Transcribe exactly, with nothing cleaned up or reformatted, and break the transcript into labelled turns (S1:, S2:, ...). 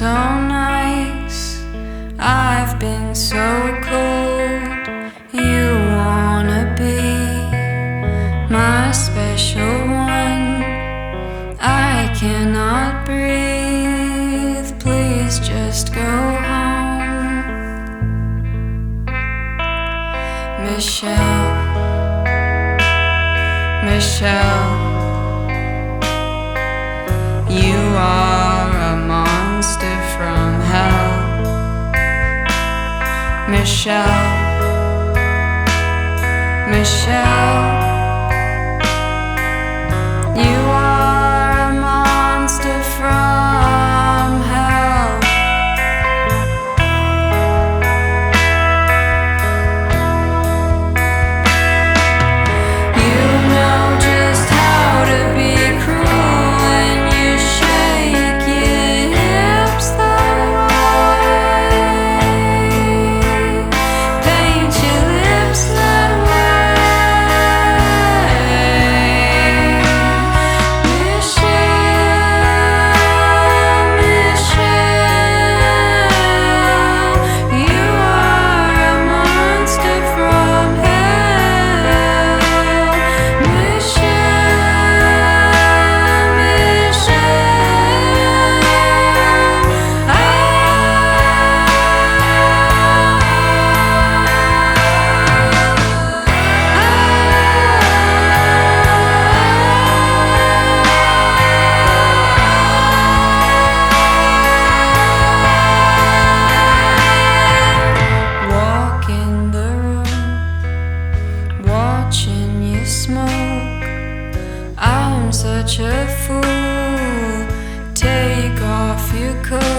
S1: so nice, I've been so cold. You wanna be my special one. I cannot breathe, please just go home. Michelle, Michelle, you are a monster from hell. Michelle, Michelle, you are a monster from hell. You know just how to be cruel when you shake your hips that way, paint your lips that way. Michelle, Michelle, you are a monster from hell. Michelle, Michelle, I walk in the room, watching you smoke. I'm such a fool. Take off your coat.